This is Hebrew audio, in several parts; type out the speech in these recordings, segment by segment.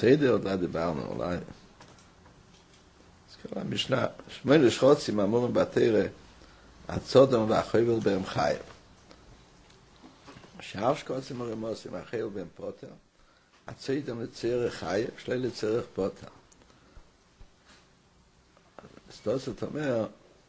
סדר עוד לא דיברנו, אולי. אז כל המשנה, 8 שחוצים אמורים בתורה, הצודם והחבל בהם חייב. שאר שחוצים הרמוסים, החבל בהם פוטר, הצודם לצריך חייב, שלי לצריך פוטר. אז תוספות אומר,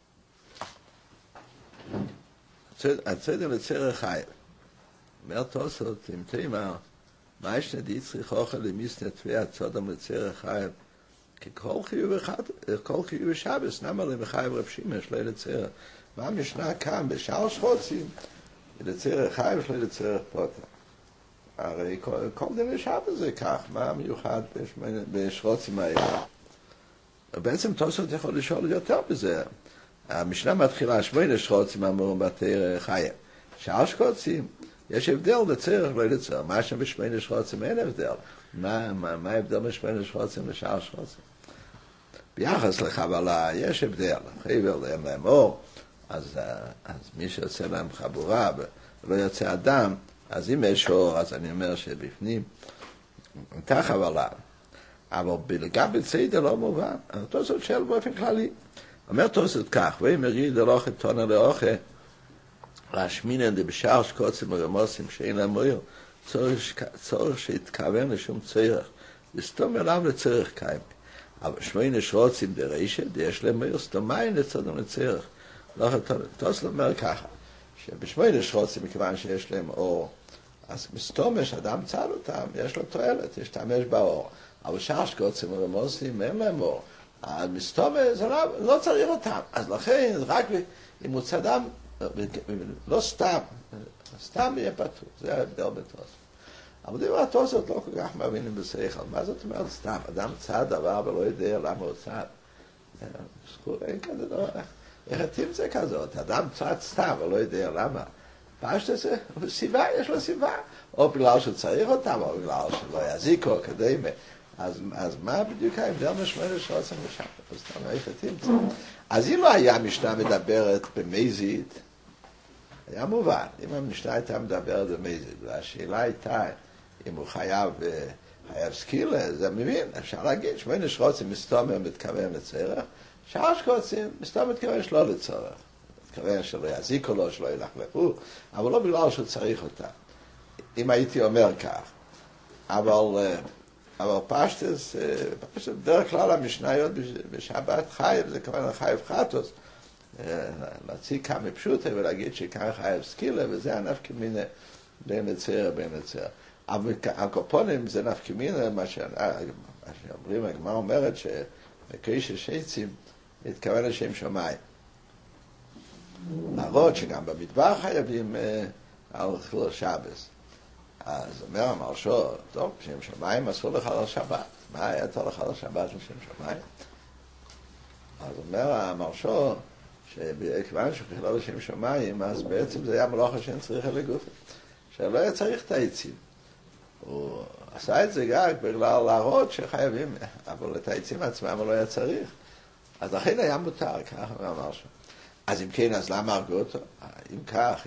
הצודם לצריך חייב. אומר תוספות, אם תאמר, מה יש נדי צריך אוכל למיסנה תביע הצודם לצריך חייב? כי כל חיוב בשבס, נאמר להם חייב רב שימש, לא לצריך. מה המשנה כאן, בשאר שחוצים, לצריך חייב, לא לצריך פוטר. הרי כל דין שבס זה כך, מה מיוחד בשחוצים האלה? בעצם תוספות יכול לשאול יותר בזה. המשנה מתחילה 8 שחוצים אמורים בתורה חייב. שאר שחוצים, יש הבדל לצריך, לא לצריך. מה שם ב8 שחוצים אין הבדל? מה ההבדל ב8 שחוצים לשאר שחוצים? ביחס לחבלה יש הבדל. חבל אין להם אור, אז מי שיוצא להם חבורה ולא יוצא אדם, אז אם יש אור, אז אני אומר שבפנים הייתה חבלה. אבל לגבי סדר לא מובן. התוספות שואל באופן כללי. אומר תוספות כך, ואם יריד הלוך את תונה לאוכל, להשמינן בשאר שקוצים ורמוסים שאין להם מועיל, צורך שהתכוון לשום צורך, לסתום אליו לצורך קיימי. אבל 8 שרוצים דרשת, יש להם מועיל, סתומיים לצודם לצורך. תוספות אומר ככה, שב8 שרוצים, מכיוון שיש להם אור, אז מסתומש, אדם צד אותם, יש לו תועלת, יש תאמש באור. אבל שאר שקוצים ורמוסים, אין להם אור. מסתומש, לא צריך אותם. אז לכן, רק אם הוא צדם, לא סתם, סתם יהיה פתוח, זה ההבדל בתוספות. אבל דבר התוספות לא כל כך מבינים בשכל. מה זאת אומרת סתם? אדם צד דבר ולא יודע למה הוא צד. אין כזה דבר. איך תמצא כזאת? אדם צד סתם ולא יודע למה. פשט זה, סיבה, יש לו סיבה. או בגלל שצריך אותם, או בגלל שלא יזיקו, קדימה. אז מה בדיוק ההבדל משמעית שרוצים לשם? אז סתם, איך תמצא? אז אם לא היה משנה מדברת במזיד, היה מובן. אם המשנה הייתה מדברת במזיד, והשאלה הייתה אם הוא חייב סקילה, זה מבין. אפשר להגיד, 8 שרוצים מסתומר מתכוון לצורך, שאר שרוצים מסתומר מתכוון שלא לצורך. מתכוון שלא יזיקו לו, שלא ילכלכו, אבל לא בגלל שהוא צריך אותה. אם הייתי אומר כך. אבל פשטס, בדרך כלל המשניות בשבת חייב, זה כמובן חייב חטוס, להציג כמה פשוטה ולהגיד שכאן חייב סקילה, וזה הנפקא מינה בין לצער, בין לצער. אבל הקופונים זה נפקא מינה, מה שאומרים, הגמרא אומרת שבקריש השצים התכוון לשם שמיים. להראות שגם במטבח חייבים על חילול שבס. אז אומר המרשו, טוב, שם שמיים אסור לך על שבת. מה היה לך על שבת לשם שמיים? אז אומר המרשו, שכיוון שחילול לשם שמיים, אז בעצם זה היה מלאכה שאין צריך לגופו. שלא היה צריך את העצים. הוא עשה את זה רק בגלל להראות שחייבים, אבל את העצים עצמם הוא לא היה צריך. אז לכן היה מותר, כך אומר המרשו. אז אם כן, אז למה הרגו אותו? אם כך,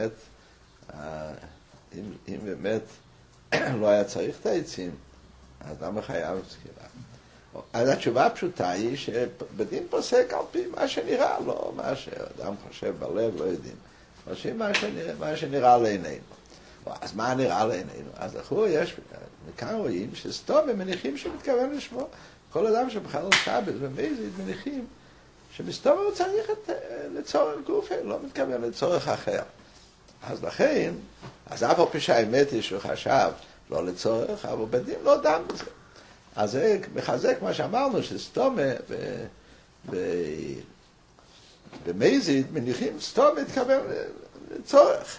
אם באמת לא היה צריך את העצים, אז למה חייב סקילה? אז התשובה הפשוטה היא שבדין פוסק על פי מה שנראה, לא מה שאדם חושב בלב, לא יודעים. מה שנראה לעינינו. אז מה נראה לעינינו? אז לכו יש, מכאן רואים שסתום הם מניחים שמתכוון לשמו. כל אדם שבחר שבת ומזיד מניחים שמסתום הוא צריך לצורך גופה, לא מתכוון לצורך אחר. אז לכן, אז אף על פי שהאמת היא שהוא חשב לא לצורך, אבל בדין לא דם בזה. אז זה מחזק מה שאמרנו, שסתום במזיד מניחים סתום מתכוון לצורך.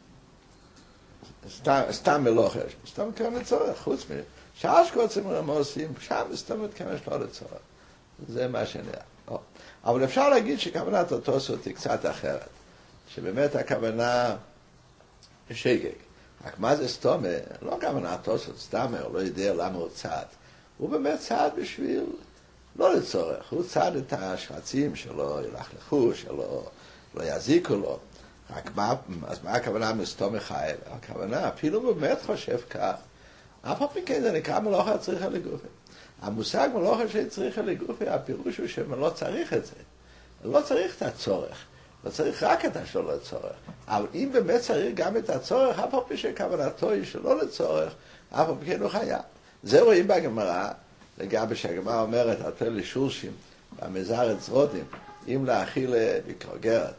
סתם מלוכה, סתום מתכוון לצורך, חוץ משאר שקוצים רמוסים, שם סתום מתכוון שלא לצורך. זה מה שנראה. אבל אפשר להגיד שכוונת התוספות היא קצת אחרת. שבאמת הכוונה שגג. רק מה זה סתומה? לא כוונה התוספות סתם, הוא לא יודע למה הוא צעד. הוא באמת צעד בשביל לא לצורך. הוא צעד את השחצים שלו, ילכלכו, שלו, לא יזיקו לו. רק מה, אז מה הכוונה מסתומה חייב? הכוונה, אפילו הוא באמת חושב כך, אף על פי כן זה נקרא מלוכה צריכה לגופי. המושג מלוכה שצריכה לגופי, הפירוש הוא שלא צריך את זה. לא צריך את הצורך. לא צריך רק את השלא לצורך. אבל אם באמת צריך גם את הצורך, אף על פי שכוונתו היא שלא לצורך, אף על פי כן הוא חייב. זה רואים בגמרא, לגבי שהגמרא אומרת, התל לשורשים, במזרץ רודים, אם להאכיל בקרוגרת,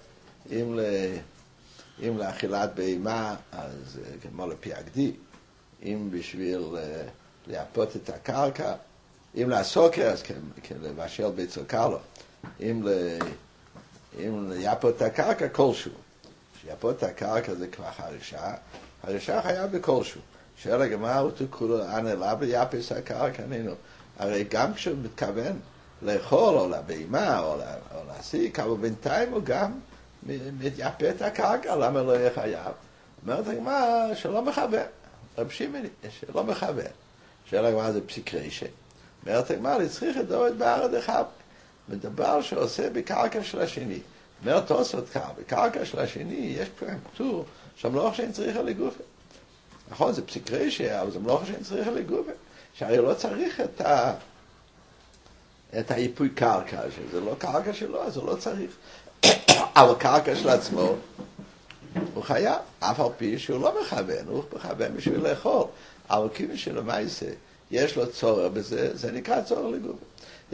אם לאכילת בהמה, אז כמו לפי הגדי, אם בשביל להפות את הקרקע, אם לסוקר, אז כן לבשל ביצו קרלו, אם ליפות את הקרקע כלשהו. שיפות את הקרקע זה כבר חרישה, חרישה חייב בכלשהו. שאלה הגמרא הוא תקולו, אנא לה ביפס הקרקע, נינו. הרי גם כשהוא מתכוון לאכול או לבהמה או להסיק, אבל בינתיים הוא גם מתייפה את הקרקע, למה לא יהיה חייב? אומרת הגמרא שלא מכוון, רב שמעון שלא מכוון. שאלה הגמרא זה פסיק רשע. אומרת הגמרא לצריך את דורת בארד אחד. מדבר שעושה בקרקע של השני. אומרת תוספות כך, בקרקע של השני יש פטור שהמלוכה שאין צריכה לגופה. נכון, זה פסיק רשע, אבל זה מלוכה שאין צריכה לגופה. שהרי לא צריך את היפוי קרקע, שזה לא קרקע שלו, אז הוא לא צריך. אבל קרקע של עצמו, הוא חייב, אף על פי שהוא לא מכוון, הוא מכוון בשביל לאכול. אבל כיוון שלמעשה יש לו צורך בזה, זה נקרא צורך לגופה.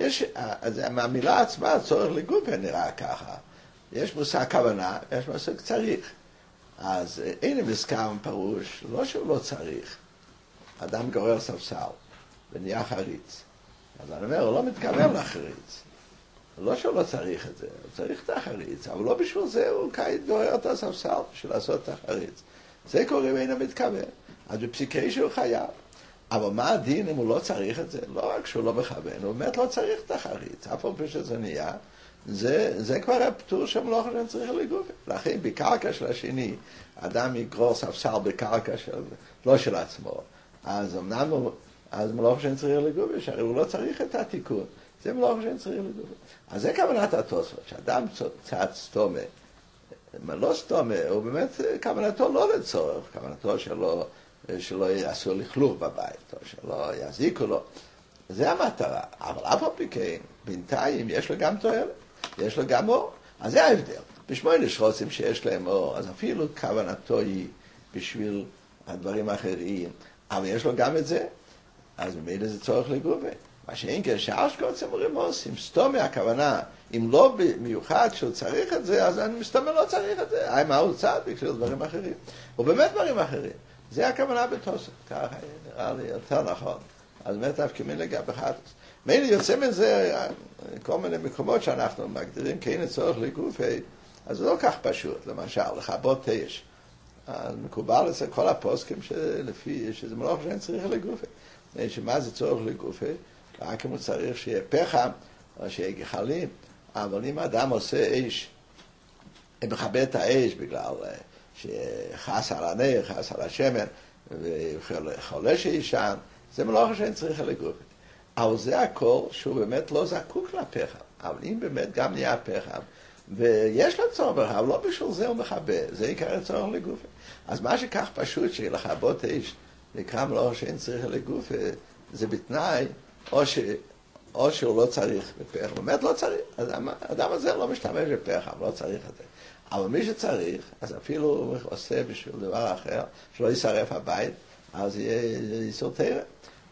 מהמילה עצמה, צורך לגופה נראה ככה. יש מושג כוונה, יש מושג צריך. אז אין מסכם פירוש, לא שהוא לא צריך. אדם גורר ספסל ונהיה חריץ. אז אני אומר, הוא לא מתכוון לחריץ. לא שהוא לא צריך את זה, הוא צריך את החריץ, אבל לא בשביל זה הוא גורר את הספסל בשביל לעשות את החריץ. זה קוראים אין המתכוון. אז בפסיקי שהוא חייב. אבל מה הדין אם הוא לא צריך את זה? לא רק שהוא לא מכוון, הוא באמת לא צריך את החריץ. אף על פי שזה נהיה, זה כבר הפטור שמלוכה שאין צריך לגופה. לכן בקרקע של השני, אדם יגרור ספסל בקרקע לא של עצמו. אז אמנם אז מלוכה שאין צריך לגופה, שהרי הוא לא צריך את התיקון. זה מלוכה שאין צריך לגופה. אז זה כוונת התוספות, שאדם צד סתומה, לא סתומה, הוא באמת כוונתו לא לצורך, כוונתו שלא יעשו לכלוך בבית, או שלא יזיקו לו. זה המטרה. אבל אף על פי כן, בינתיים יש לו גם תועלת, יש לו גם אור. אז זה ההבדל. בשמונה שרוצים שיש להם אור, אז אפילו כוונתו היא בשביל הדברים האחרים, אבל יש לו גם את זה, אז ממילא זה צורך לגופה. מה שאין כן, שאר שקוצים רימוסים, סתומי הכוונה, אם לא במיוחד שהוא צריך את זה, אז אני מסתומי לא צריך את זה. מה הוא צד? בשביל דברים אחרים. ובאמת דברים אחרים. זה הכוונה בתוספות. ככה נראה לי יותר נכון. אז באמת כמין לגבי חטוס. מילא יוצא מזה כל מיני מקומות שאנחנו מגדירים כאין צורך לגופי, אז זה לא כך פשוט. למשל, לכבות אש. מקובל אצל כל הפוסקים שלפי, שזה מלוכה שאין צריך לגופי. שמה זה צורך לגופי? רק אם הוא צריך שיהיה פחם, או שיהיה גחלים. אבל אם האדם עושה אש, מכבה את האש בגלל שחס על הנר, חס על השמן, וחולה שישן, זה מלוכה שאין צריך לגופי. אבל זה הכל שהוא באמת לא זקוק לפחם. אבל אם באמת גם נהיה פחם, ויש לו צורך, אבל לא בשביל זה הוא מכבה, זה עיקר צורך לגופי. אז מה שכך פשוט שלכבות אש נקרא מלוכה שאין צריך לגופי, זה בתנאי, או שהוא לא צריך בפחם, באמת לא צריך. אז האדם הזה לא משתמש בפחם, לא צריך את זה. אבל מי שצריך, אז אפילו הוא עושה בשביל דבר אחר, שלא יישרף הבית, אז יהיה איסור תרא.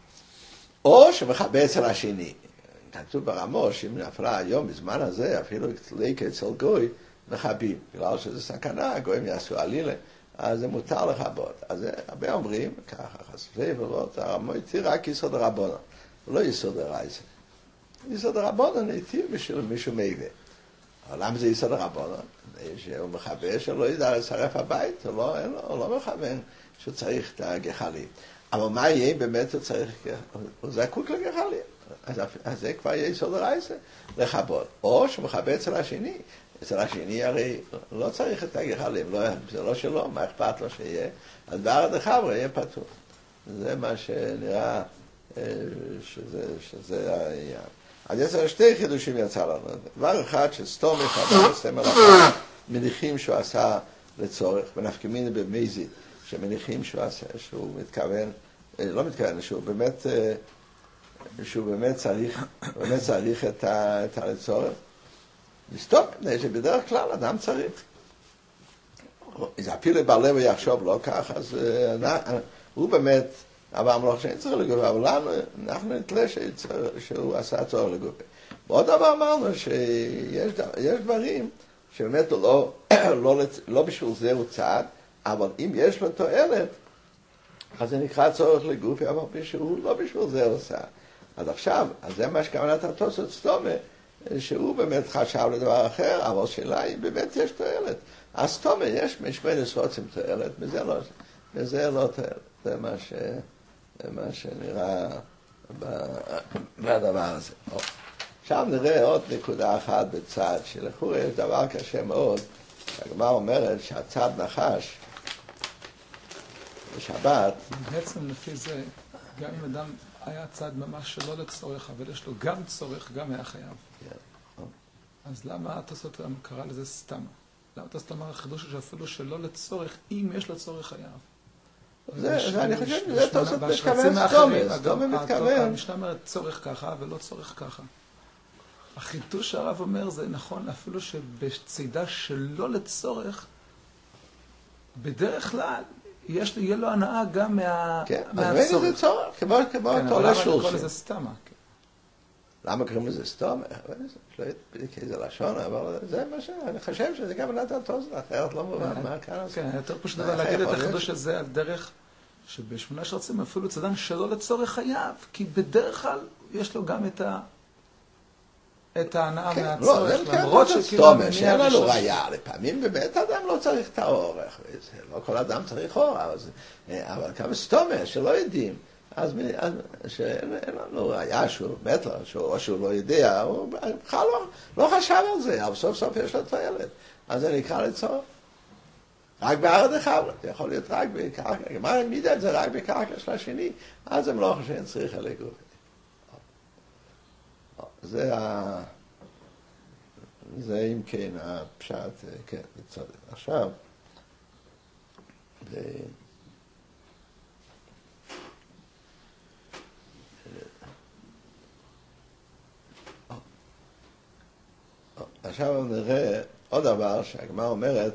או שמכבה אצל השני. כתוב ברמו, שאם נפלה היום בזמן הזה, אפילו ליקה אצל גוי, מכבים. בגלל שזה סכנה, הגויים יעשו עלילה, אז זה מותר לכבות. אז הרבה אומרים, ככה חשפי ולאות, הרמו התיר רק יסוד הרבונה, לא יסוד הרייסה. יסוד הרבונה התיר בשביל מישהו מייבה. אבל למה זה יסוד הרבונה? שהוא מכבה שלא ידע לשרף הבית, הוא לא מכוון שהוא צריך את הגחלים. אבל מה יהיה באמת הוא צריך, הוא זקוק לגחלים. אז זה כבר יהיה יסוד הרייסה, לכבות. או שהוא מכבה אצל השני. אצל השני הרי לא צריך את הגחלים, זה לא שלו, מה אכפת לו שיהיה? אז בארד החברה יהיה פתוח. זה מה שנראה שזה העניין. אז יש שתי חידושים יצא לנו. דבר אחד שסתום אחד, סתמר אחד, מניחים שהוא עשה לצורך, ונפקמין במזיד, שמניחים שהוא מתכוון לא מתכוון, שהוא באמת צריך את הלצורך. לסתום, מפני שבדרך כלל אדם צריך. אפילו בעל לב יחשוב לא כך, אז הוא באמת, אבל המלוך שאין צריך לגופה, אבל לנו, אנחנו נתלה שהוא עשה צורך לגופה. ועוד דבר אמרנו שיש דברים שבאמת לא בשביל זה הוא צעד, אבל אם יש לו תועלת, אז זה נקרא צורך לגופה, אבל שהוא לא בשביל זה הוא צעד. אז עכשיו, אז זה מה שכוונת התוספות סתומה, שהוא באמת חשב לדבר אחר, אבל שאלה היא באמת יש תועלת. אז סתומה יש משמעית רוצים תועלת, וזה לא תועלת. זה מה שנראה בדבר הזה. עכשיו נראה עוד נקודה אחת בצד, שלכאורה יש דבר קשה מאוד, הגמרא אומרת שהצד נחש בשבת. בעצם לפי זה, גם אם אדם היה צד ממש שלא לצורך, אבל יש לו גם צורך, גם היה חייב. אז למה התוספות קרא לזה סתם? למה התוספות אמר החידוש שאפילו שלא לצורך, אם יש לו צורך חייב? אני חושב שזה תוספות מתכוון סתומה מתכוון. המשנה אומרת צורך ככה ולא צורך ככה. החידוש שהרב אומר זה נכון, אפילו שבצידה שלא לצורך, בדרך כלל יהיה לו הנאה גם מהצורך. כן, אז זה צורך, כמו תולה שורשים. למה לקרוא לזה סתמה? למה קוראים לזה סתום? יש לו בדיוק איזה לשון, אבל זה מה שאני חושב שזה גם נתן התוספות, אחרת לא מובן מה כאן עושה. כן, יותר פשוט דבר להגיד את החידוש הזה על דרך שבשמונה שרצים אפילו צדן שלא לצורך חייב, כי בדרך כלל יש לו גם את ההנאה מהצורך, למרות שסתומה, שאין לנו ראייה, לפעמים באמת אדם לא צריך את האורך, לא כל אדם צריך אור, אבל כמה סתומה שלא יודעים, אז שאין לנו ראייה שהוא מת לו, או שהוא לא יודע, הוא בכלל לא חשב על זה, אבל סוף סוף יש לו תועלת, אז זה נקרא לצורך. רק בארד אחד, זה יכול להיות רק בקרקע, מה אם מידה את זה רק בקרקע של השני, אז הם לא חושבים צריך לגוף. זה אם כן הפשט, כן, צודק. עכשיו, עכשיו נראה עוד דבר שהגמרא אומרת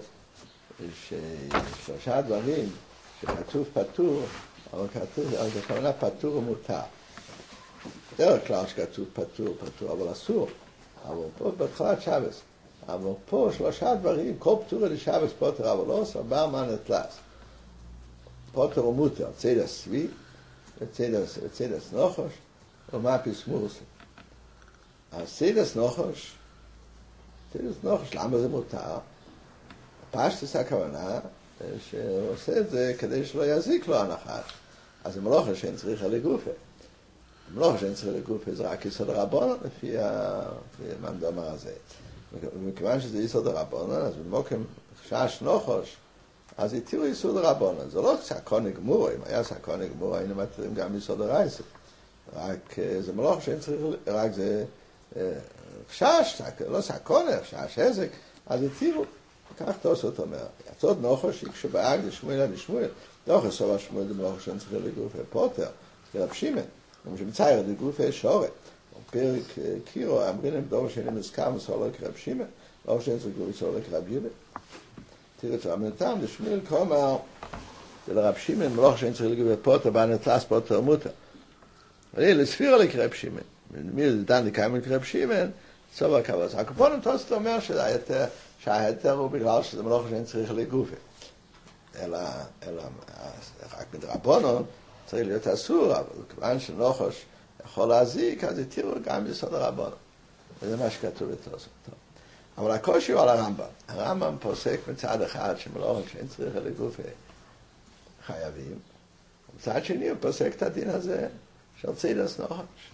ששלושה דברים שכתוב פטור, אבל זה כוונה פטור ומותר. בדרך כלל שכתוב פטור, אבל אסור. אבל פה בתחילת שבס. אבל פה שלושה דברים, כל פטור לשבס פוטר, אבל לא עושה, בר מה נטלס. פוטר ומותר, צדס צבי, וצדס נוחש, ומאפיס מורסה. אז צדס נוחש, למה זה מותר? פשטס הכוונה שעושה את זה כדי שלא יזיק לו הנחש. אז זה מלוכה שאין צריכה לגופה. מלוכה שאין צריכה לגופה זה רק יסוד הרבונן לפי המנדומר הזה. ומכיוון שזה יסוד הרבונן, אז במוקם חשש נוחש, אז יתירו יסוד הרבונן. זה לא סקון גמור, אם היה סקון גמור היינו מתירים גם יסוד הרייסה. רק זה מלוכה שאין צריכה, רק זה חשש, לא סקון, חשש עזק, אז יתירו. כך תוספות אומר, יצוד נוחש יקשו באג לשמואל לשמואל, נוחש סובה שמואל דמלוכה שאין צריכה לגופה פוטר, רב שמעון, כמו שמצייר לגופה שורת, פרק קירו, אמרינם דור שאין מזכר מסולר כרב שמעון, לא שאין צריכה לגופה סולר כרב יהודה. תראה את רמנתם, לשמואל כלומר, ולרב שמעון מלוכה שאין צריכה לגופה פוטר, בנטלס פוטר מותר. לספירה לכרב שמעון, מי דן לקיים לכרב שמעון, סובה כבוד. הקופונים תוספות אומר שההיתר הוא בגלל שזה מלוכה שאין צריך לגופה. אלא רק מדרבנן צריך להיות אסור, אבל כיוון שנוחש יכול להזיק, אז יתירו גם ביסוד הרבנן. וזה מה שכתוב בתוספות. אבל הקושי הוא על הרמב"ם. הרמב"ם פוסק מצד אחד שמלוכה שאין צריך לגופה חייבים, ומצד שני הוא פוסק את הדין הזה של צדס נוחש.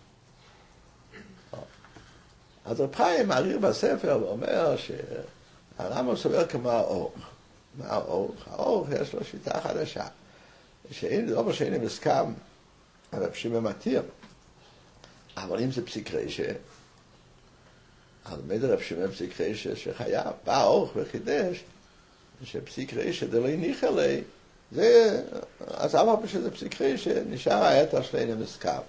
אז רב חיים מעריר בספר ואומר הרמב"ם סובר כמו האורך. מה האורך? האורך יש לו שיטה חדשה. לא שאין מסכם, הרב שמעון מתיר. אבל אם זה פסיק רשע, אז מדי רב שמעון פסיק רשע שחייב. בא האורך וחידש, שפסיק רשע דלא הניח עלי, זה, אז אמר שזה פסיקרי שנשאר היתר של אין המסקב.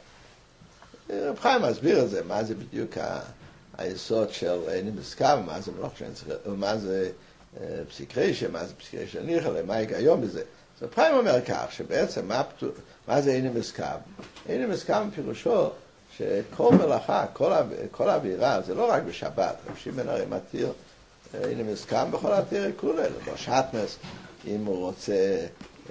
רב חיים מסביר את זה, מה זה בדיוק היסוד של אין המסקב, מה זה מלוך שאין צריך, מה זה פסיקרי, מה זה פסיקרי של ניחלה, מה ההיגיון בזה. אז רב חיים אומר כך, שבעצם מה זה אין המסקב? אין המסקב פירושו שכל מלאכה, כל האווירה, זה לא רק בשבת, רב שמעון הרי מתיר אין המסקב בכל התירי כולה, בשעטנס, אם הוא רוצה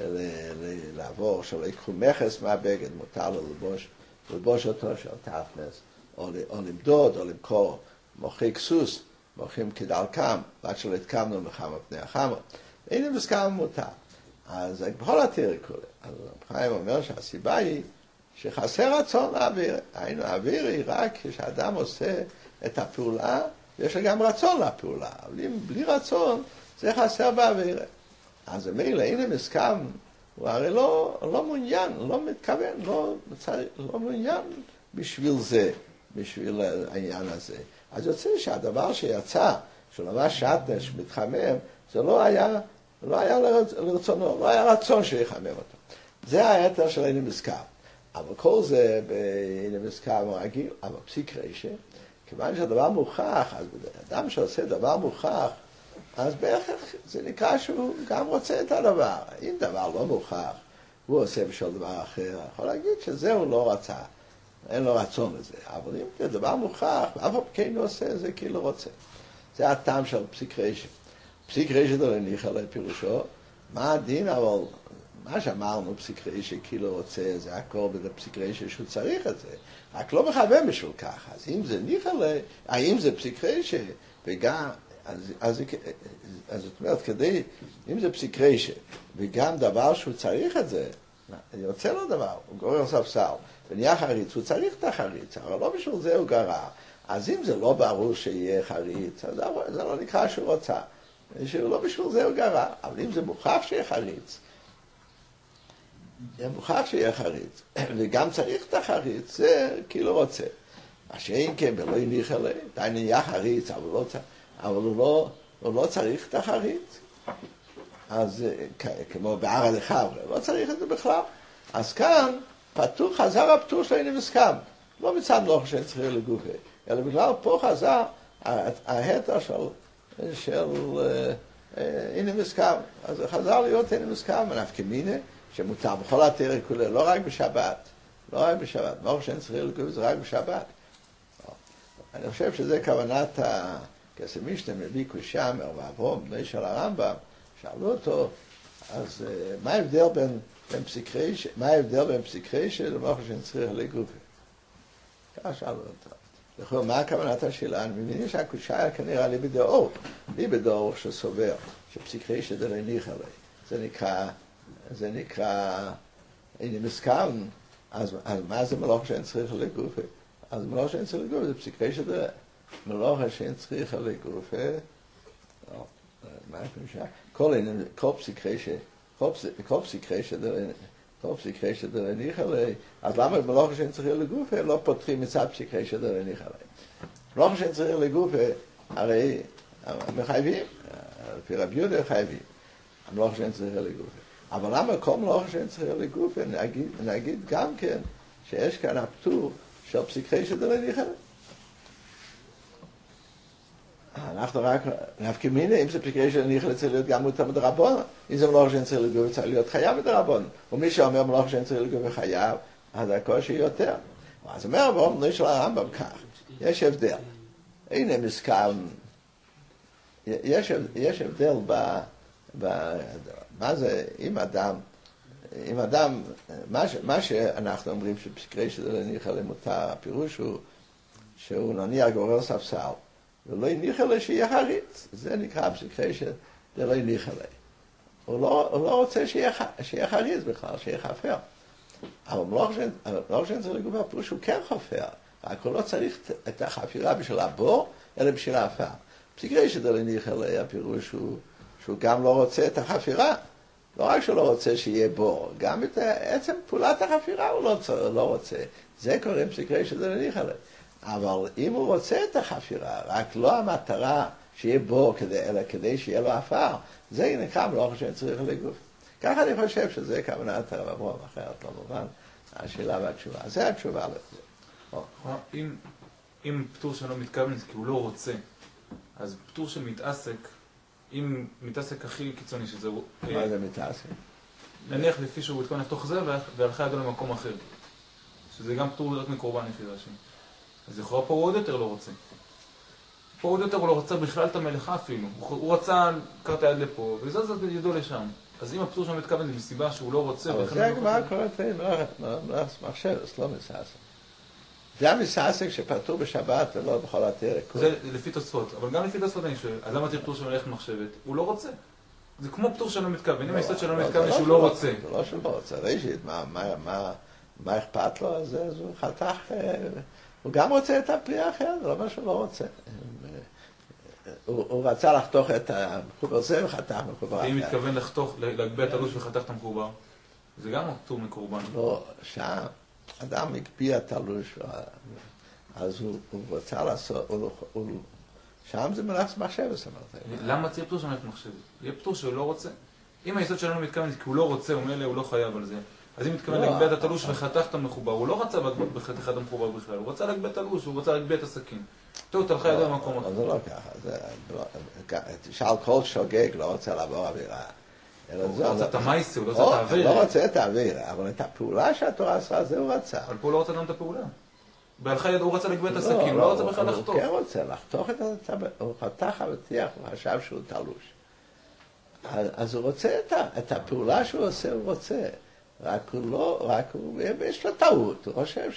לעבור, שלא יקחו מכס מהבגד, מותר לו ללבוש אותו של תפנס, או למדוד, או למכור מוחי כסוס, מוחים כדלקם, ועד שלא התקמנו מחמה פני החמה. אין מסכם מותר. אז בכל התירי כולה. אז חיים אומר שהסיבה היא שחסר רצון להעביר. היינו, העביר היא רק כשאדם עושה את הפעולה, יש לו גם רצון לפעולה. אבל אם בלי רצון, זה חסר בעביר. אז מילא, הנה מסכם, הוא הרי לא מעוניין, לא מתכוון, לא מעוניין בשביל זה, בשביל העניין הזה. אז יוצא שהדבר שיצא, שהוא ממש שעטנס שמתחמם, זה לא היה לרצונו, לא היה רצון שיחמם אותו. זה היתר של הנה מסכם. אבל כל זה בהנה מסכם רגיל, אבל פסיק רשע, כיוון שהדבר מוכח, אז אדם שעושה דבר מוכח, אז בהכרח זה נקרא שהוא גם רוצה את הדבר. אם דבר לא מוכח, הוא עושה בשביל דבר אחר, יכול להגיד שזה הוא לא רצה, אין לו רצון לזה. אבל אם זה דבר מוכח, אף כן הוא עושה, זה כאילו רוצה. זה הטעם של פסיק רשע. פסיק רשע זה ניחא לפירושו, מה הדין, אבל מה שאמרנו פסיק רשע כאילו רוצה, זה הכל בפסיק רשע שהוא צריך את זה, רק לא מכוון בשביל כך. אז אם זה ניחא האם זה פסיק רשע, וגם אז זאת אומרת, כדי, אם זה פסיק רשע, וגם דבר שהוא צריך את זה, יוצא לו דבר, הוא גורר ספסל, ונהיה חריץ, הוא צריך את החריץ, אבל לא בשביל זה הוא גרר. אז אם זה לא ברור שיהיה חריץ, אז זה לא נקרא שהוא רוצה. לא בשביל זה הוא גרר, אבל אם זה מוכח שיהיה חריץ, מוכח שיהיה חריץ, וגם צריך את החריץ, זה כאילו רוצה. מה שאין כן, ולא יניח עליה, די נהיה חריץ, אבל הוא לא צריך את החריץ. אז כמו בער הדחב, לא צריך את זה בכלל. אז כאן פתור, חזר הפתור של אין מסכם. לא מצד לא שאין צריך לגופה, אלא בגלל פה חזר ההתר של אין מסכם. אז חזר להיות אין מסכם, ונפקא מינה, שמותר בכל התרא כולה, לא רק בשבת. לא רק בשבת. לא שאין צריך לגופה, זה רק בשבת. אני חושב שזה כוונת כסמישנה מביא קושם, ואברום, בני של הרמב"ם, שאלו אותו, אז מה ההבדל בין פסיק רשע למוח שאין צריך לגופה? ככה שאלו אותו. לכן, מה הכוונת השאלה? אני מבינים שהקושה היה כנראה לי בדור שסובר, שפסיק רשע זה לא ניחא לי. זה נקרא, הנה מסכם, אז מה זה מלוך שאין צריך לגופה? אז מלוך שאין צריך לגופה זה פסיק רשע זה מלוך שאין צריך לגופה, מה הקושה? כל פסיק רשע זה ניחא לי, אז למה מלוך שאין צריך לגופה לא פותחים מצד פסיק רשע זה ניחא לי? מלוך שאין צריך לגופה, הרי מחייבים, לפי רב יהודה חייבים, המלוך שאין צריך לגופה. אבל למה כל מלוך שאין צריך לגופה, נגיד גם כן, שיש כאן הפטור של פסיק רשע זה ניחא לי. אנחנו רק נפקא מינה, אם זה פסיק רשע ניחא לי צריך להיות גם מותר מדרבנן. אם זה מלוך שאין צריך לגופה צריך להיות חייב מדרבנן. ומי שאומר מלוך שאין צריך לגופה חייב, אז הקושי יותר. אז אומר בני של הרמב"ם כך, יש הבדל. הנה מסכם, יש הבדל מה זה, אם אדם, מה שאנחנו אומרים שפסיק רשע זה ניחא לי מותר, הפירוש הוא שהוא נניח גורר ספסל, ולא ניחא לי שיהיה חריץ. זה נקרא פסיק רשע, זה לא ניחא לי. הוא לא רוצה שיהיה חריץ בכלל, שיהיה חפר. אבל מלוך שאין צריך לגופה, הפירוש הוא כן חפר, רק הוא לא צריך את החפירה בשביל הבור, אלא בשביל העפר. פסיק רשע זה לא ניחא לי, הפירוש הוא שהוא גם לא רוצה את החפירה. לא רק שהוא לא רוצה שיהיה בור, גם את עצם פעולת החפירה הוא לא רוצה. זה קוראים פסיק רשע זה לא ניחא לי. אבל אם הוא רוצה את החפירה, רק לא המטרה שיהיה בור, אלא כדי שיהיה לו עפר, זה נקרא מלוך שאין צריך לגופה. ככה אני חושב שזה כוונת הרב אברהם, אחרת לא מובן, השאלה והתשובה. זה התשובה לזה. אם פטור שלא מתכוון כי הוא לא רוצה, אז פטור שמתעסק, אם מתעסק הכי קיצוני שזה... מה זה מתעסק? נניח לפי שהוא התכוון לתוך זה והלכה ידו למקום אחר. שזה גם פטור רק מקורבן לפי רש"י. אז לכאורה פה הוא עוד יותר לא רוצה. פה עוד יותר הוא לא רצה בכלל את המלאכה אפילו. הוא רצה לקחת היד לפה, וזז את ידו לשם. אז אם הפטור שם מתכוון, זה מסיבה שהוא לא רוצה... אבל זה הגמרא קוראת לא מחשב, לא מסעסק. זה המסעסק שפטור בשבת ולא בכל התרק. זה לפי תוספות, אבל גם לפי תוספות אני שואל, אז למה פטור שמלאכת מחשבת? הוא לא רוצה. זה כמו פטור שלא מתכוון, אם היסוד שלא מתכוון שהוא לא רוצה. זה לא שהוא לא רוצה, ראשית, מה אכפת לו? אז הוא חתך, הוא גם רוצה את הפרי האחר, זה לא מה שהוא לא רוצה. הוא רצה לחתוך את המחובר זה וחתך מחובר אחר. ואם מתכוון להגביה את הלוש וחתך את המחובר, זה גם פטור מקורבן. לא, שם אדם הגביה את הלוש, אז הוא רצה לעשות, שם זה מלאכת מחשבת, זאת אומרת. למה צריך פטור שמלאכת מחשבת? יהיה פטור שהוא לא רוצה. אם היסוד שלנו מתכוון, כי הוא לא רוצה, הוא מלא, הוא לא חייב על זה. אז אם מתכוון להגביה את הלוש וחתך את המחובר, הוא לא רצה בחתיכת המחובר בכלל, הוא רצה להגביה את הלוש, הוא רצה להגביה את הסכין. טוב, תלכה ידו למקום אחר. זה לא ככה, תשאל כל שוגג לא רוצה לעבור עבירה. הוא רוצה את המייסה, הוא לא רוצה את האוויר. הוא לא רוצה את האוויר, אבל את הפעולה שהתורה עשה, זה הוא רצה. אבל פה הוא לא רוצה גם את הפעולה. בהלכה ידו הוא רצה להגביה את הסכין, הוא לא רוצה בכלל לחתוך. הוא כן רוצה לחתוך את זה, הוא חתך אבטיח, הוא חשב שהוא תלוש. אז הוא רוצה את הפעולה שהוא עושה, הוא רוצה. רק יש לו טעות, הוא חושב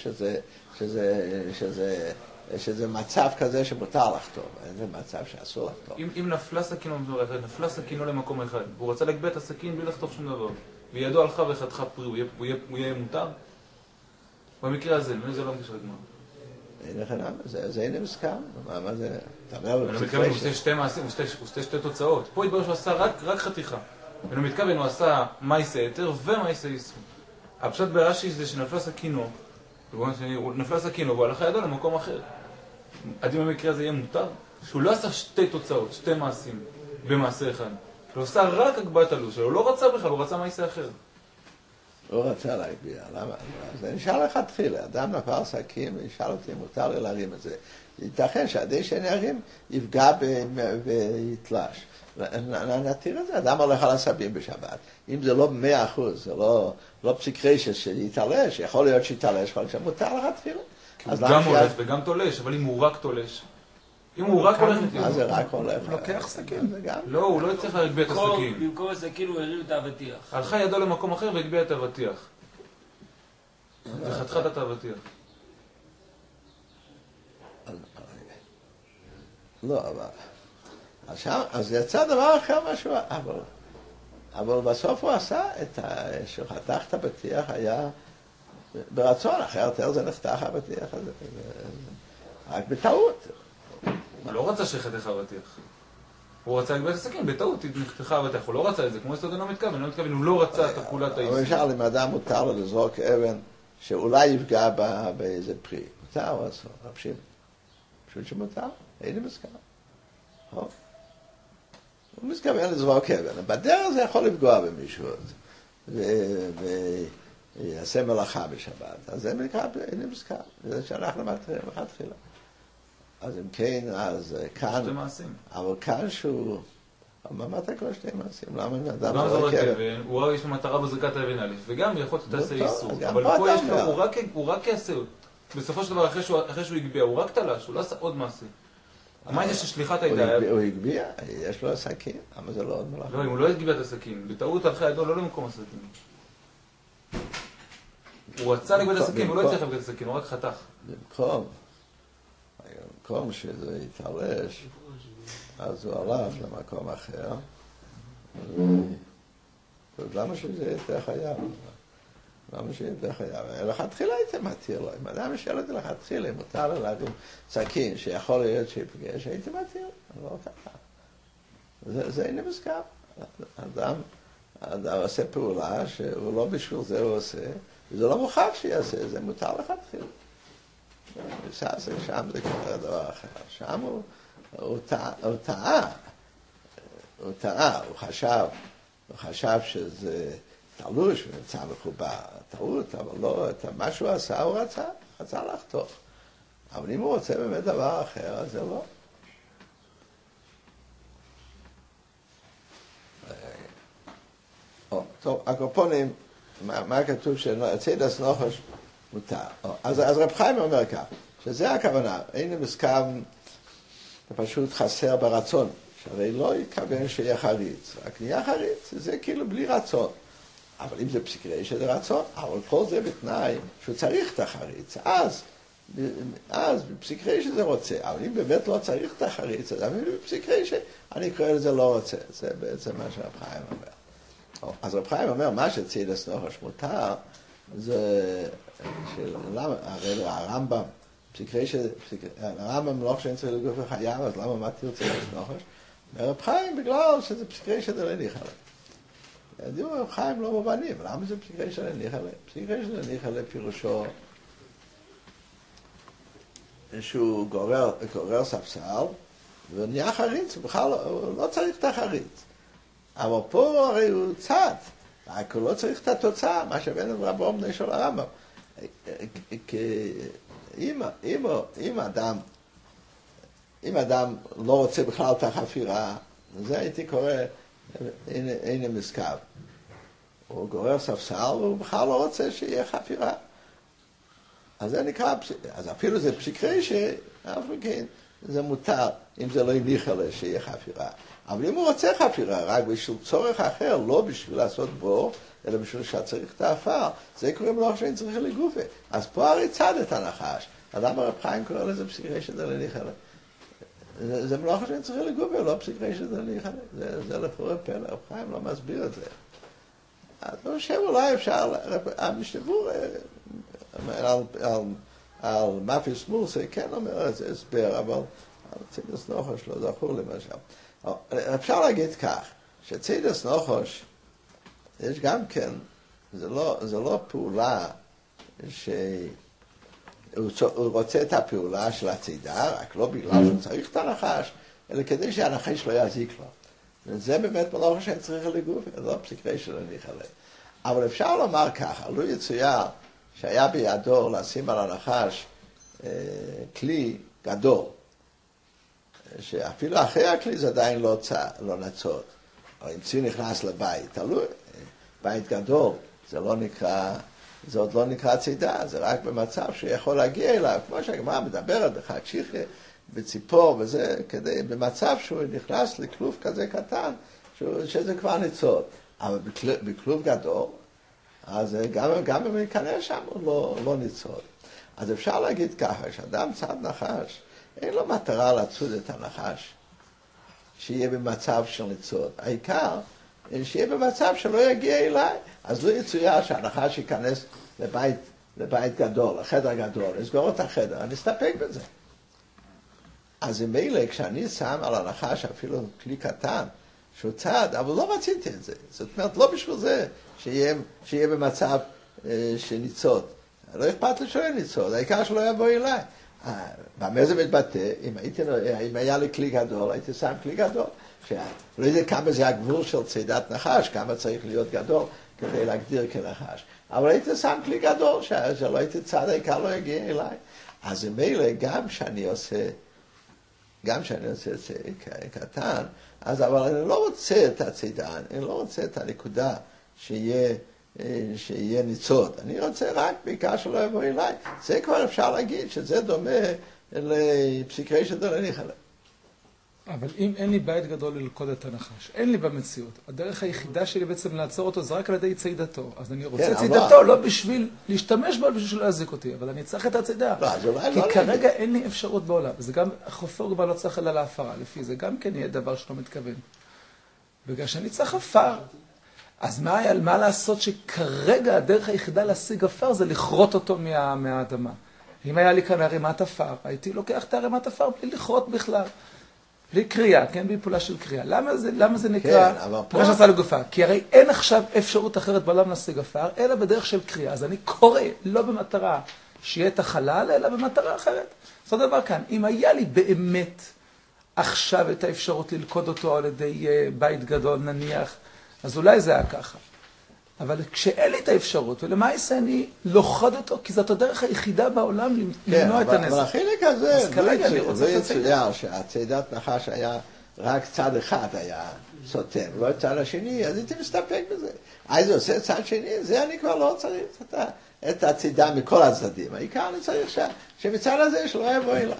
שזה מצב כזה שמותר לחתום, זה מצב שאסור לחתום. אם נפלה סכינו במזור אחד, נפלה סכינו למקום אחד, והוא רצה להגביה את הסכין בלי לחתוך שום דבר, וידו הלכה וחתכה פרי, הוא יהיה מותר? במקרה הזה, זה לא מקשר לגמר. אין לך למה, זה אין מסכם, מה זה? אני מתכוון, הוא עושה שתי מעשים, הוא עושה שתי תוצאות. פה התברר שהוא עשה רק חתיכה. ואני מתכוון, הוא עשה מייסה היתר ומייסה איסור. הפשט ברש"י זה שנפלה סכינו, נפלה סכינו והוא הלכה ידו למקום אחר. עד אם המקרה הזה יהיה מותר, שהוא לא עשה שתי תוצאות, שתי מעשים במעשה אחד. הוא עשה רק הגבהת הלוש, הוא לא רצה בכלל, הוא רצה מייסה אחר. הוא רצה להגביה, למה? זה נשאר לך תחילה, אדם נפל סכין ונשאל אותי, מותר לי להרים את זה. ייתכן שהדי שאני ארים יפגע ויתלש. נתיר את זה, אדם הולך על הסבים בשבת. אם זה לא 100%, זה לא פסיק רשת שיתלש, יכול להיות שיתלש, יכול להיות שמותר לך תחילה. הוא גם הולך וגם תולש, אבל אם הוא רק תולש, אם הוא רק הולך... מה זה רק הולך? הוא לוקח סכין. לא, הוא לא צריך להגביה את הסכין. במקום הסכין הוא הרים את האבטיח. הלכה ידו למקום אחר והגביה את האבטיח. זה חתיכת את האבטיח. לא, אז יצא דבר אחר משהו, אבל בסוף הוא עשה שהוא חתך את האבטיח, היה ברצון, אחרת זה נחתך האבטיח הזה, רק בטעות. הוא לא רצה שחתך האבטיח. הוא רצה להגביה את הסכין, בטעות נחתך האבטיח, הוא לא רצה את זה, כמו יסוד אינו מתכוון, הוא לא רצה את פעולת האיסור. אבל אפשר, אם אדם מותר לו לזרוק אבן, שאולי יפגע באיזה פרי, מותר או אסור, רבשים. פשוט שמותר, אין לי מסכם. הוא מתכוון לזרוק אבן, בדרך זה יכול לפגוע במישהו, ויעשה מלאכה בשבת, אז זה נקרא, אין לי מסכם, זה שאנחנו מתחילים אחת תחילה. אז אם כן, אז כאן, שתי מעשים. אבל כאן שהוא, מה אתה קורא שתי מעשים? למה אדם גם זורק אבן? הוא רואה יש לו מטרה בזריקת האבן א', וגם יכול להיות שתעשה איסור, גם אבל פה פה יש אתה לו, אומר. הוא רק יעשה, בסופו של דבר אחרי שהוא הגביה, הוא רק תלש, הוא לא עשה עוד מעשה. מה זה ששליחת הידיים? הוא הגביה, יש לו סכין, אבל זה לא עוד מלאכה. לא, אם הוא לא הגביה את הסכין, בטעות הלכה ידו לא למקום הסכין. הוא רצה לגביה את הסכין, הוא לא הצליח לגביה את הסכין, הוא רק חתך. במקום שזה יתערש, אז הוא הלך למקום אחר, למה שזה יותר חייב? למה שיהיה יותר חייב? לכתחילה הייתי מתיר לו. אם אדם ישאל אותי לכתחילה, אם מותר לו להרים סכין שיכול להיות שיפגש, הייתי מתיר. לא ככה. זה אין לי מסכם. אדם עושה פעולה שהוא לא בשביל זה הוא עושה, וזה לא מוכרח שיעשה, זה מותר לכתחילה. שם זה כבר דבר אחר. שם הוא טעה. הוא חשב הוא חשב שזה תלוש ונמצא מחובר, טעות, אבל לא, את מה שהוא עשה, הוא רצה לחתוך. אבל אם הוא רוצה באמת דבר אחר, אז זה לא. טוב, הקופונים, מה כתוב שצידס נחש מותר? אז רב חיים אומר כך, שזה הכוונה, אין מסכם, זה פשוט חסר ברצון, שהרי לא יתכוון שיהיה חריץ, רק נהיה חריץ, זה כאילו בלי רצון. אבל אם זה פסיקרי שזה רצון, אבל כל זה בתנאי שהוא צריך את החריץ, אז בפסיקרי שזה רוצה, אבל אם באמת לא צריך את החריץ, אז בפסיקרי שאני קורא לזה לא רוצה, זה בעצם מה שרב חיים אומר. אז רב חיים אומר, מה שצידס נחש מותר, זה הרי הרמב"ם, הרמב"ם לא חושב צריך לגוף החייב, אז למה מה תרצה נחש? רב חיים בגלל שזה פסיקרי שזה לא ניחא לה. ידעו רב חיים לא מובנים, למה זה פסיקרי שזה ניחא לה? פסיקרי שזה ניחא לה פירושו שהוא גורר ספסל ונהיה חריץ, בכלל לא צריך את החריץ. אבל פה הרי הוא צד, רק הוא לא צריך את התוצאה, מה שבין רבו אומנה של הרמב"ם. אם אדם לא רוצה בכלל את החפירה, זה הייתי קורא, הנה מסקב. הוא גורר ספסל, והוא בכלל לא רוצה שיהיה חפירה. אז זה נקרא, אז אפילו זה פסיקרי שאפריקין, זה מותר, אם זה לא יניחה לה שיהיה חפירה. אבל אם הוא רוצה חפירה, רק בשביל צורך אחר, לא בשביל לעשות בור, אלא בשביל שצריך את האפר, זה קוראים לו שאין צריך לגופה. אז פה הרי צד את הנחש. אז למה רב חיים קורא לזה פסיקרי שזה לא ניחא לה? זה מלאכה שאין צריך לגופה, לא פסיקרי שזה לא ניחא לה. זה לפורר פלא, רב חיים לא מסביר את זה. אז לא חושב אולי אפשר, המשתבור על מפיס מורסי כן אומר איזה הסבר, אבל צידס נחש לא זכור למשל. אפשר להגיד כך, שצידס נחש, יש גם כן, זה לא פעולה שהוא רוצה את הפעולה של הצידה, רק לא בגלל שהוא צריך את הנחש, אלא כדי שהנחש לא יזיק לו. וזה באמת מלאכה שאין צריך לגוף, זה לא פסיקרי שלא ניחא לה. אבל אפשר לומר ככה, לו יצויר שהיה בידו לשים על הנחש כלי גדול, שאפילו אחרי הכלי זה עדיין לא נצוד. או אם צי נכנס לבית, תלוי, בית גדול, זה עוד לא נקרא צידה, זה רק במצב שיכול להגיע אליו, כמו שהגמרא מדברת בחג שיחיה, בציפור וזה, במצב שהוא נכנס לכלוב כזה קטן, שזה כבר ניצוד. אבל בכלוב גדול, אז גם אם ייכנס שם הוא לא ניצוד. אז אפשר להגיד ככה, שאדם צד נחש, אין לו מטרה לצוד את הנחש, שיהיה במצב של ניצוד. העיקר, שיהיה במצב שלא יגיע אליי. אז לא יצויר שהנחש ייכנס לבית גדול, לחדר גדול, לסגור את החדר, אני אסתפק בזה. אז אם מילא, כשאני שם על הנחש אפילו כלי קטן, שהוא צד, אבל לא רציתי את זה. זאת אומרת, לא בשביל זה שיהיה במצב שניצוד. לא אכפת לי שלא ניצוד, העיקר שלא יבוא אליי. במה זה מתבטא? אם היה לי כלי גדול, הייתי שם כלי גדול. לא יודע כמה זה הגבול של צידת נחש, כמה צריך להיות גדול כדי להגדיר כנחש. אבל הייתי שם כלי גדול, שלא הייתי צד, העיקר לא יגיע אליי. אז מילא, גם שאני עושה את זה קטן, אז אבל אני לא רוצה את הצידן, אני לא רוצה את הנקודה שיהיה ניצוד. אני רוצה רק בעיקר שלא יבוא אליי. זה כבר אפשר להגיד שזה דומה לפסיקרי שזה לא ניחא לה. אבל אם אין לי בית גדול ללכוד את הנחש, אין לי במציאות. הדרך היחידה שלי בעצם לעצור אותו זה רק על ידי צידתו. אז אני רוצה צידתו לא בשביל להשתמש בו, בשביל שלא יזיק אותי, אבל אני צריך את הצידה. כי כרגע אין לי אפשרות בעולם. זה גם, החופר כבר לא צריך אלא להפרה. לפי זה גם כן יהיה דבר שלא מתכוון. בגלל שאני צריך אפר. אז מה לעשות שכרגע הדרך היחידה להשיג אפר זה לכרות אותו מהאדמה. אם היה לי כאן ערימת אפר, הייתי לוקח את ערימת אפר בלי לכרות בכלל. בלי קריאה, כן? בלי פעולה של קריאה. למה זה נקרא מה שעשה לגופה? כי הרי אין עכשיו אפשרות אחרת בעולם להשיג אפר, אלא בדרך של קריאה. אז אני קורא, לא במטרה שיהיה את החלל, אלא במטרה אחרת. זאת דבר כאן. אם היה לי באמת עכשיו את האפשרות ללכוד אותו על ידי בית גדול, נניח, אז אולי זה היה ככה. אבל כשאין לי את האפשרות, ולמעשה אני לוחד אותו, כי זאת הדרך היחידה בעולם למנוע את הנזק. אבל החלק הזה, אז כרגע אני רוצה זה את הצידה. יצויר שהצידת נחש היה רק צד אחד היה סותם, לא צד השני, אז הייתי מסתפק בזה. אז זה עושה צד שני, זה אני כבר לא צריך את הצידה מכל הצדדים. העיקר אני צריך שמצד הזה שלא יבוא אליי.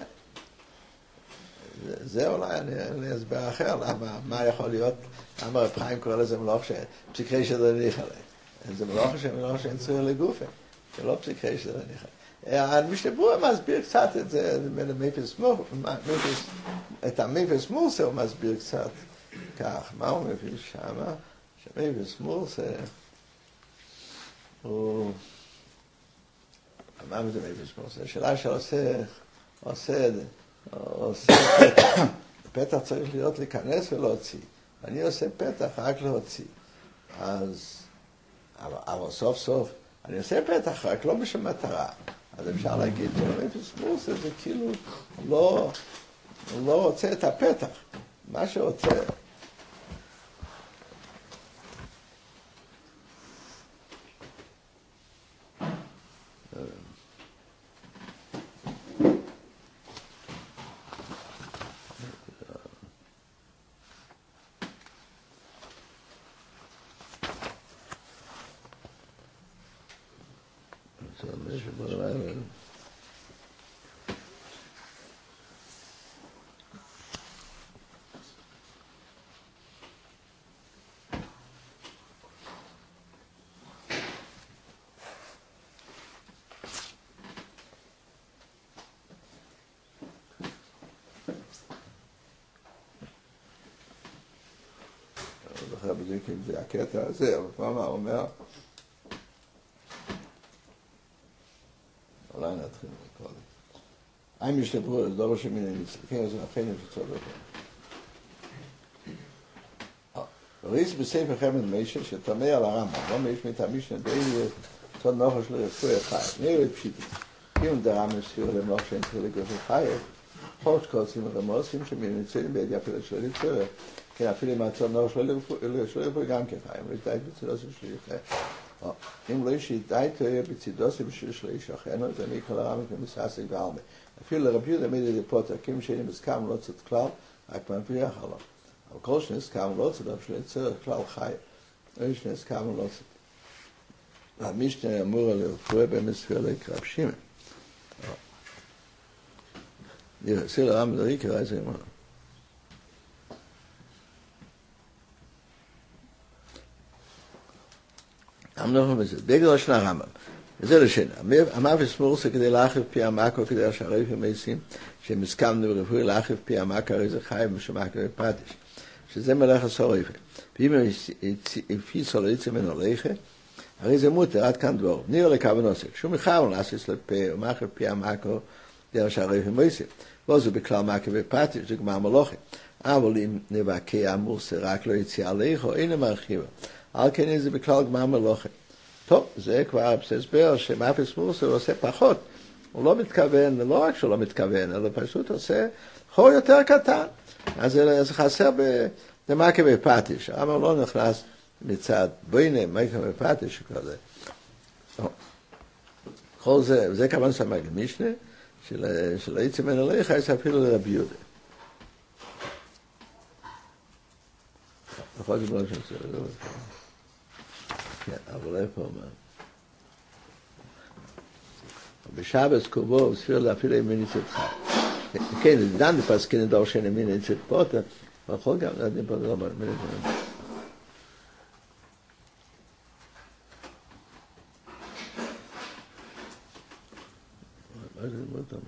זה אולי אני אסבר אחר, מה יכול להיות, למה רב חיים קורא לזה מלוך שפסיקי שדר ניחא ליה. זה מלוך שאין צריך לגופה, זה לא פסיקי שדר ניחא. המשתברור מסביר קצת את זה, את המפיס מורסה הוא מסביר קצת כך. מה הוא מביא שמה? שמפיס מורסה הוא... מה זה מפיס מורסה? השאלה שעושה פתח. פתח צריך להיות להיכנס ולהוציא. אני עושה פתח רק להוציא. אבל סוף סוף, אני עושה פתח רק לא בשביל מטרה. אז אפשר להגיד שמפיס מורסה זה כאילו לא רוצה את הפתח. מה שרוצה... זוכר בדיוק אם זה הקטע הזה, אבל כבר מה הוא אומר? אולי נתחיל קודם. האם יש לברור את דורו שמיני נצלחים, אז נפיינים שצוד אותו. ריס בספר חמד מישה שתמה על הרמב"ם, לא מיש מתמישנה די צוד נוחש לרפואי חי. נראה פשיטי. אם דרם מספיר למוח שאין צריך לגופי חי, חוש קוצים ורמוסים שמנצלים בידי אפילו שלא לצורך. כן, אפילו אם הצוד נוחש לא לרפואי גם כחי, אם לא יתאי בצדו של שלי חי. אם לא יתאי תהיה בצדו של איש אחרנו, זה נקרא לרמב"ם כמסעסק ועלמה. אפילו לרבי יהודה מידי לפוטר, כי שאין מסכם לא צד כלל, רק מפריח עליו. אבל כל שנסכם לא צד, אבל שלצורך כלל חי. לא שנסכם לא צד. המשנה אמור לרפואה במספיר לקרב שימן. יחסי לרמב"ם דריקר, איזה אמור. בגלל שנה הרמב"ם. וזה לשנה. המאפיס מורסה כדי להחליף פי המקו, כדי השערי ומייסים, שמסכמנו ברפואי להחליף פי המקו, הרי זה חי ושמקו ופטיש. שזה מלאך הסוריפה. ואם הפיס או ליצא מן הולכה, הרי זה מותר, עד כאן דבור. נראה לכוון עוסק. שום מחר נעשיס לפה, ומחליף פי המקו, דרך שערי ומייסים. וזה בכלל מקו ופטיש, זה גמר מלוכה. אבל אם נבקע המורסה רק לא יציאה להיכו, אין למרחיבה. על כן זה בכלל גמר מלוכה. טוב, זה כבר הסבר שמאפיס מורסה הוא עושה פחות. הוא לא מתכוון, לא רק שהוא לא מתכוון, אלא פשוט עושה חור יותר קטן. אז זה חסר במקה ופטיש. הרמב"ם לא נכנס מצד בוינה, מקה ופטיש כזה. כל זה, זה כמובן סמג למשנה, של היצא מן הולכה, יש אפילו לרבי יהודה. נכון זה לא שעושה, זה לא שעושה. כן, אבל איפה אומר? בשבס קובו הוא ספיר להפעיל עם ניצת חי. כן, זה דן בפסקין דור שאין עם ניצת פוטר, אבל יכול גם לדעת פה לא אומר, מיני דברים. מה זה ללמוד אותם?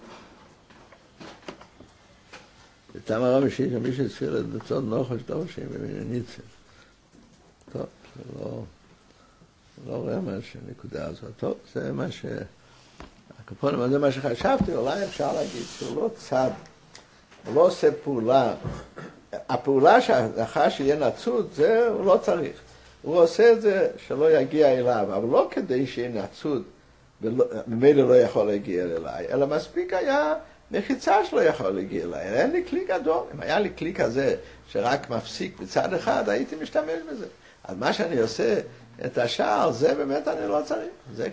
ותם הרב שיש מי שספיר לצוד נוחש דור שאין עם ניצת. טוב, זה לא רואה מה שהנקודה הזאת. טוב, זה מה הקופונים, זה מה שחשבתי, אולי אפשר להגיד שהוא לא צד, הוא לא עושה פעולה. הפעולה שאחר שיהיה נצוד, זה הוא לא צריך. הוא עושה את זה שלא יגיע אליו, אבל לא כדי שיהיה נצוד, וממילא לא יכול להגיע אליי, אלא מספיק היה מחיצה שלא יכול להגיע אליי. אין לי כלי גדול. אם היה לי כלי כזה שרק מפסיק בצד אחד, הייתי משתמש בזה. אז מה שאני עושה, את השאר, זה באמת אני לא צריך. זה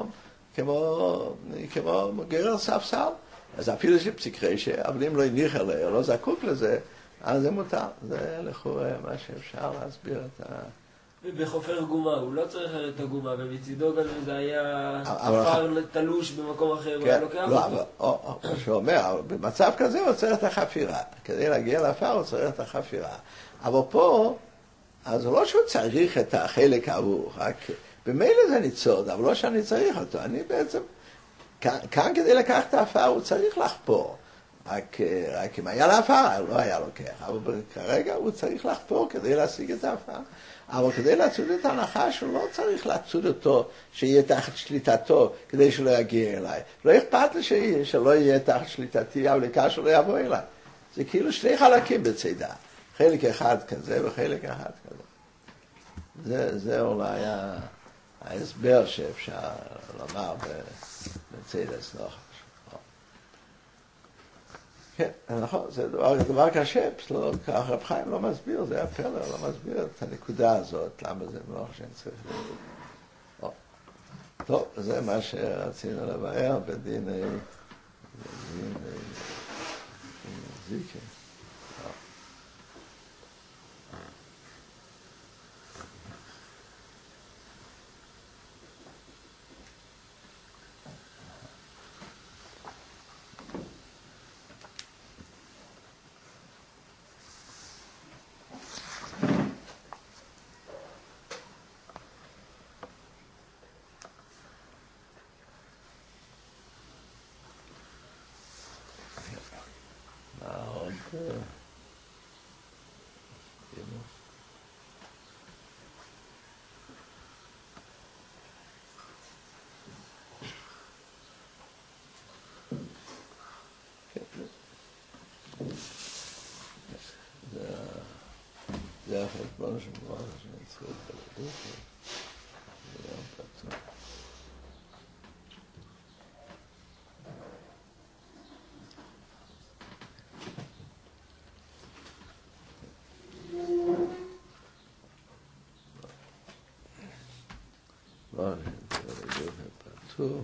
כמו גרר ספסל. אז אפילו שפסיק רשע, אבל אם לא הניח עליה, לא זקוק לזה, אז זה מותר. זה לכאורה מה שאפשר להסביר את ה... ובחופר גומה, הוא לא צריך את הגומה, ומצידו גם אם זה היה עפר תלוש במקום אחר, הוא היה לוקח אותו. מה שאומר, במצב כזה הוא צריך את החפירה. כדי להגיע לעפר הוא צריך את החפירה. אבל פה, אז לא שהוא צריך את החלק ההוא, רק במילא זה ניצוד, אבל לא שאני צריך אותו. אני בעצם, כאן כדי לקחת את העפר הוא צריך לחפור. רק אם היה לעפר, לא היה לוקח. אבל כרגע הוא צריך לחפור כדי להשיג את העפר. אבל כדי לצוד את הנחש, הוא לא צריך לצוד אותו, שיהיה תחת שליטתו, כדי שלא יגיע אליי. לא אכפת לי שלא יהיה תחת שליטתי, אבל העיקר שלא יבוא אליי. זה כאילו שני חלקים בצידה. חלק אחד כזה וחלק אחד כזה. זה אולי ההסבר שאפשר לומר בצידה סנוח. כן, נכון, זה דבר קשה, הרב חיים לא מסביר, זה הפלא, לא מסביר את הנקודה הזאת, למה זה מלוך שאני צריך לראות. טוב, זה מה שרצינו לבאר בדין זיקה. זה החשבון שמובן שאני צריך לדעת. זה יום פתוח. לא, זה יום פתוח.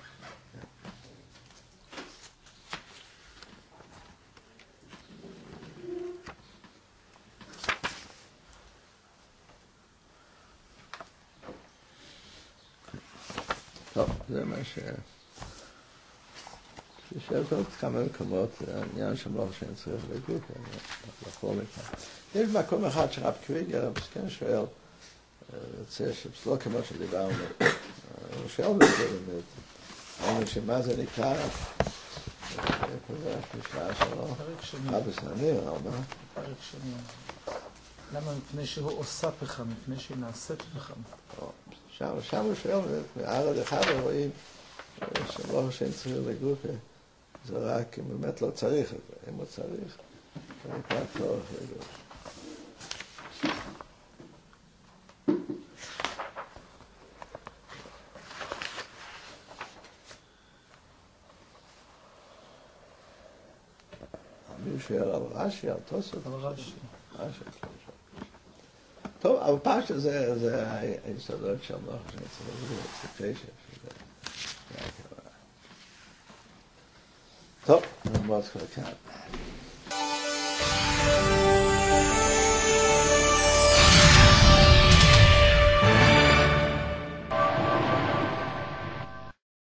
טוב, זה מה שיש עוד כמה מקומות, זה העניין שמלוך שאני צריך לגוף, אני יכול לכך. יש מקום אחד שרב קוויגר, כן שואל, רוצה שלא כמו שדיברנו, הוא שואל את זה באמת, אומר שמה זה נקרא, איפה זה השלישה שלו? פרק שני. בסניר, מה? פרק שני. למה? מפני שהוא עושה פחם, מפני שהיא נעשית פחם. שם הוא שואל, מערד אחד רואים שלא שאין צריך לגוף, זה רק אם באמת לא צריך את זה, אם הוא צריך, זה נקרא צורך לגוף. מי שואל על רש"י, על תוספות? על רש"י. טוב, אבל פשט זה היסודות של מלוך שאני צריך לגוף, זה קשב, זה הכוונה. טוב, נעמוד כבר כאן.